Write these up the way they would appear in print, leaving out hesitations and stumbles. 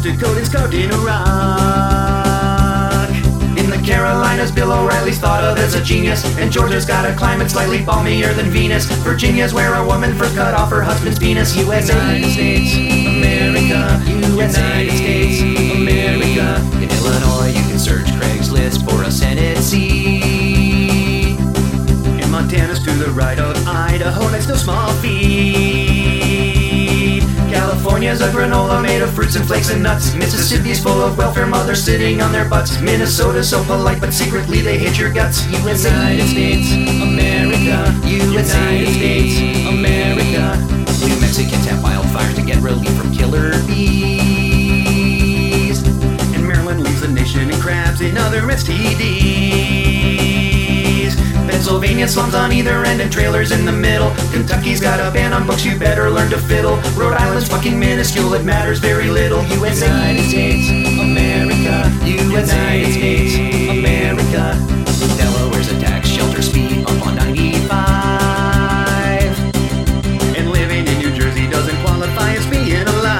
Dakotans carved in a rock. In the Carolinas, Bill O'Reilly's thought of as a genius. And Georgia's got a climate slightly balmier than Venus. Virginia's where a woman first cut off her husband's penis. USA, United States, America, USA, United States, America. In Illinois, you can search Craigslist for a Senate seat. In Montana's to the right of Idaho, next to small feed. California's a granola made of fruits and flakes and nuts. Mississippi's full of welfare mothers sitting on their butts. Minnesota's so polite, but secretly they hate your guts. USA, United States, America, USA, United States, America. New Mexicans have wildfires to get relief from killer bees. And Maryland leaves the nation in crabs and other STDs. Pennsylvania slums on either end and trailers in the middle. Kentucky's got a ban on books, you better learn to fiddle. Rhode Island's fucking minuscule, it matters very little. USA, United States, America, USA, United States, America. Delaware's a tax shelter, speed up on 95. And living in New Jersey doesn't qualify as being alive.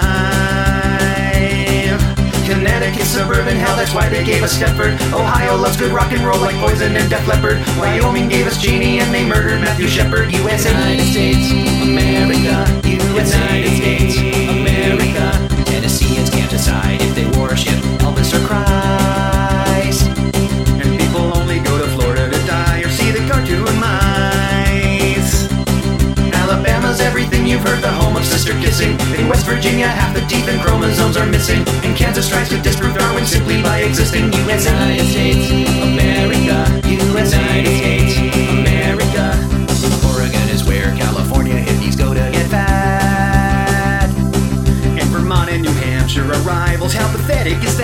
Connecticut's suburban hell, that's why they gave us Stepford. Ohio loves good rock and roll like Poison and Def Leppard. Wyoming gave us Genie and they murdered Matthew Shepard. USA, United States, America, USA, United States, America. Tennesseans can't decide if they worship Elvis or Christ. And people only go to Florida to die or see the cartoon mice. Alabama's everything you've heard, the home of sister kissing. In West Virginia, half the teeth and chromosomes are missing. And Kansas tries to disprove Darwin simply by existing. USA, United States, America, USA, United States, America. Oregon is where California hippies go to get fat. And Vermont and New Hampshire are rivals, how pathetic is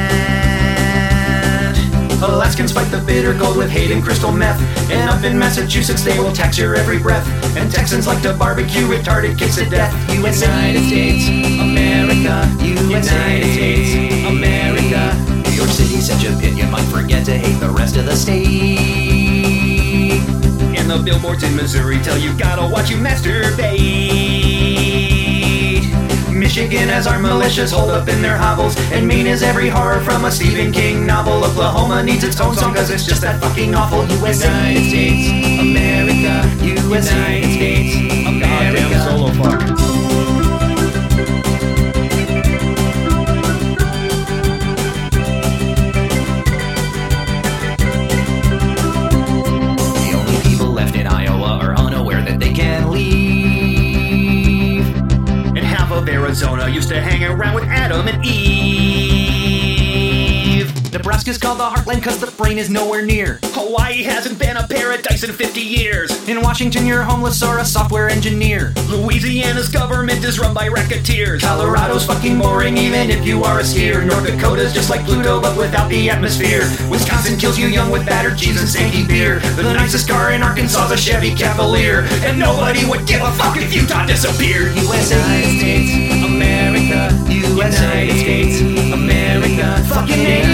that? Alaskans fight the bitter cold with hate and crystal meth. And up in Massachusetts they will tax your every breath. And Texans like to barbecue retarded kids to death. USA, United States, America, USA, United States, America. New York City's such a pit you might forget to hate the rest of the state. And the billboards in Missouri tell you gotta watch you masturbate. Michigan has our militias holed up in their hovels. And Maine is every horror from a Stephen King novel. Oklahoma needs its own song cause it's just that fucking awful. USA, United States, America, USA, United States, America. Goddamn solo fuck. The only people left in Iowa are unaware that they can leave. And half of Arizona used to hang around with Adam and Eve. Nebraska's called the heartland cause the brain is nowhere near. Hawaii hasn't been a paradise in 50 years. In Washington you're homeless or a software engineer. Louisiana's government is run by racketeers. Colorado's fucking boring even if you are a skier. North Dakota's just like Pluto but without the atmosphere. Wisconsin kills you young with battered cheese and stinky beer. The nicest car in Arkansas's a Chevy Cavalier. And nobody would give a fuck if Utah disappeared. USA, United States, America, USA, United States, America. Fucking